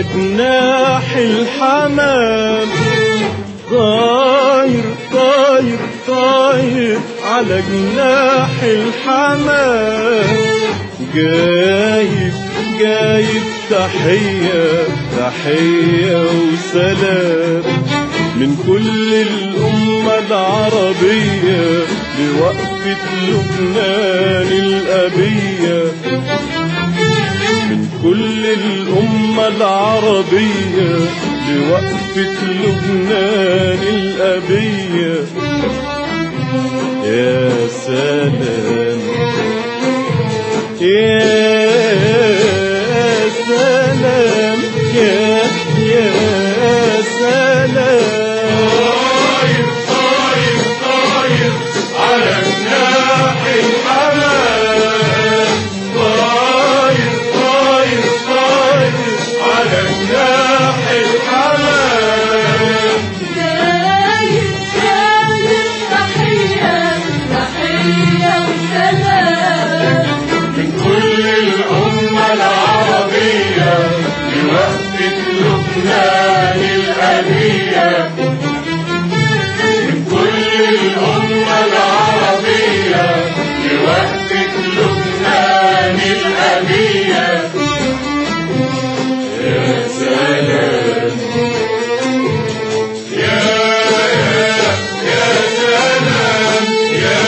على جناح الحمام، طاير طاير طاير على جناح الحمام، جايب جايب تحية تحية وسلام من كل الأمة العربية لوقفة لبنان الأبية، من كل الأمة العربية لوقفة لبنان الأبية. يا سلام يا سلام يا سلام، طاير طاير طاير على جناح الحمام، طاير طاير طاير على جناح الحمام، جايب جايب تحية تحية وسلام من كل الأمة العربية لوقفة لبنان الأبية، من كل الأمة العربية لوقفة لبنان الأبية. يا سلام يا سلام يا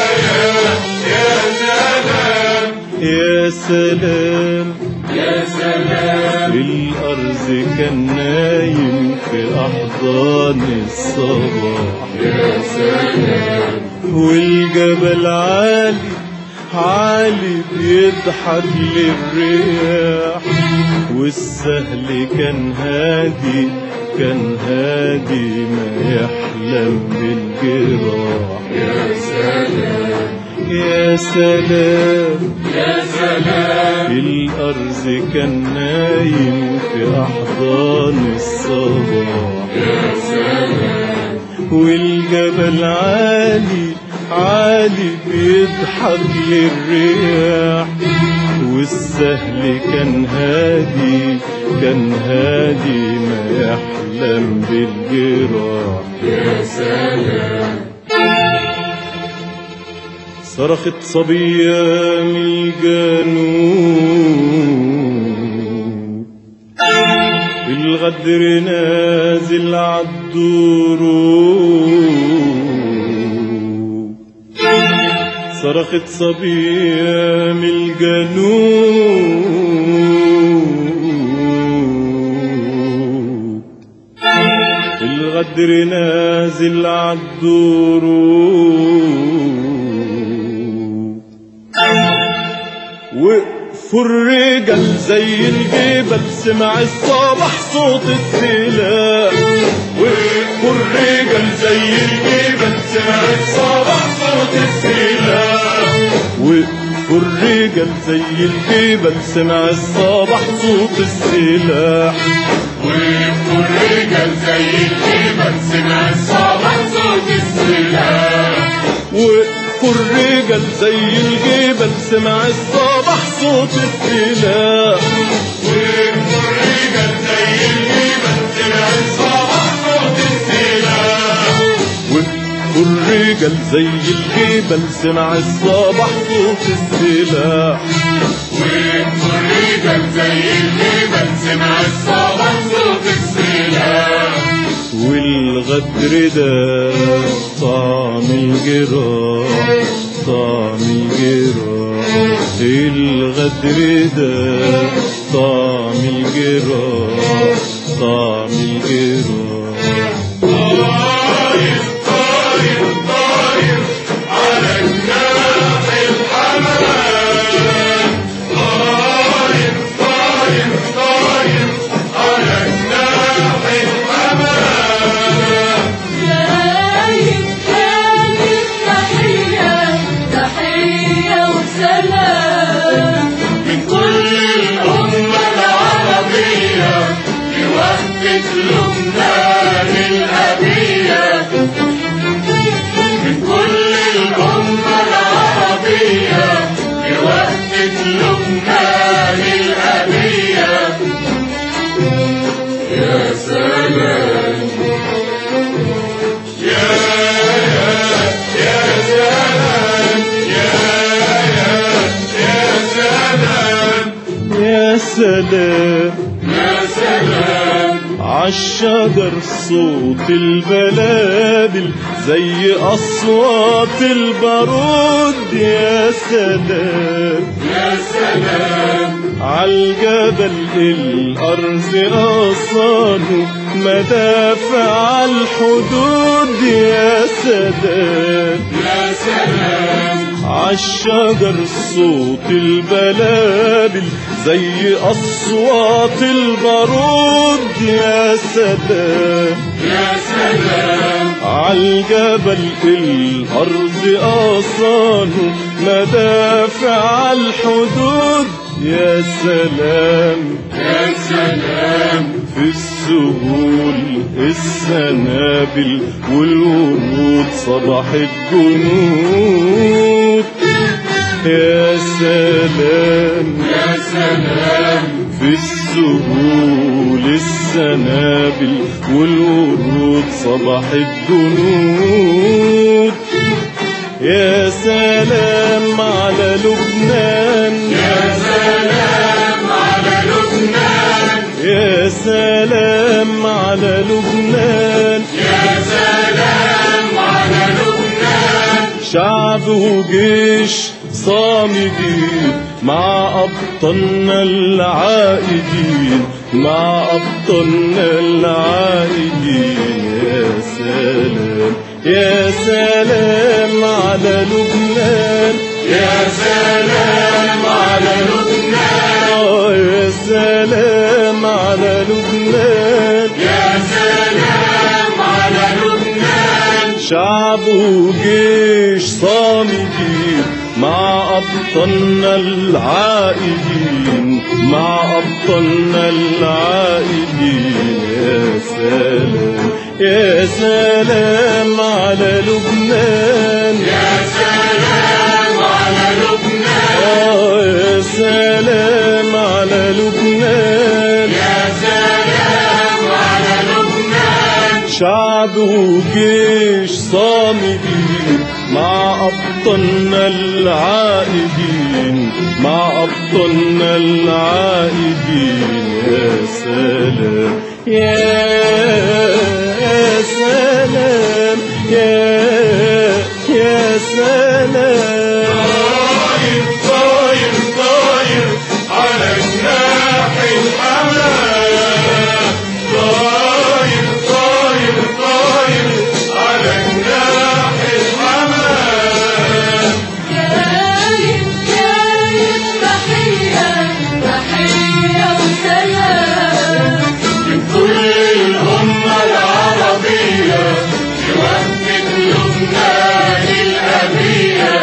سلام يا سلام يا سلام. الأرز كان نايم في أحضان الصباح، يا سلام والجبل عالي عالي بيضحك للرياح، والسهل كان هادي كان هادي ما يحلم بالجراح. يا سلام يا سلام يا سلام الأرز كان نايم في أحضان الصباح، يا سلام والجبل عالي عالي بيضحك للرياح، والسهل كان هادي كان هادي ما يحلم بالجراح. يا سلام صرخت صبية من الجنوب، الغدر نازل عالدروب، صرخت صبية من الجنوب، الغدر نازل عالدروب، وقفوا الرجال زي الجبل سمع الصباح صوت السلاح، وقفوا الرجال زي الجبل سمع الصباح صوت السلاح، وقفوا الرجال زي الجبل سمع الصباح صوت السلاح، وقفوا الرجال زي الجبل سمع الصباح صوت السلاح، وقفوا الرجال زي الجبل سمع الصباح صوت السلاح، وقفوا الرجال زي الجبل سمع الصباح صوت السلاح، وقفوا الرجال زي الجبل سمع الصباح صوت السلاح، وقفوا الرجال زي الجبل سمع الصباح صوت السلاح. والغدر ده طعم الجراح طعم الجراح، الغدر ده طعم الجراح طعم الجراح. طاير طاير طاير على جناح الحمام، طاير طاير طاير على جناح الحمام، جايب جايب تحية تحية وسلام من كل الأمة العربية لوقفة لبنان سلام يا سلام عالشجر صوت البلابل زي أصوات البارود يا سلام يا سلام عالجبل الأرض أصاله مدافع الحدود يا سلام يا سلام عالشجر صوت البلابل زي أصوات البارود يا سلام يا سلام عالجبل الأرض أصاله مدافع الحدود يا سلام يا سلام في السهول السنابل والورود صباح الجنود يا سلام يا سلام في السهول السنابل والورود صباح الجنود يا سلام على لبنان يا سلام على لبنان يا سلام على لبنان يا سلام على لبنان شعب وجيش صامدين مع أبطالنا العائدين مع أبطالنا العائدين يا سلام يا سلام على لبنان يا سلام على لبنان يا سلام على لبنان يا سلام على لبنان شعب وجيش صامدين مع أبطالنا العائدين مع أبطالنا العائدين يا سلام يا سلام على لبنان يا سلام على لبنان يا سلام على لبنان يا سلام على لبنان شعب وجيش صامدين مع أبطالنا العائدين مع أبطالنا العائدين يا سلام يا سلام يا سلام طاير طاير طاير على جناح الحمام طاير طاير طاير على جناح الحمام جايب جايب تحية تحية وسلام من كل الأمة العربية لوحدة لبنان الأبية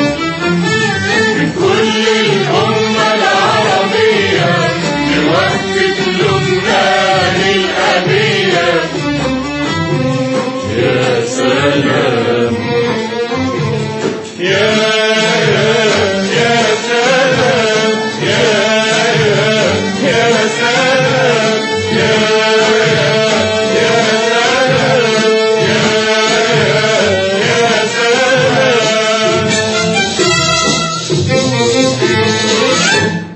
من كل الأمة العربية لوحدة لبنان الأبية يا سلام يا سلام يا سلام يا سلام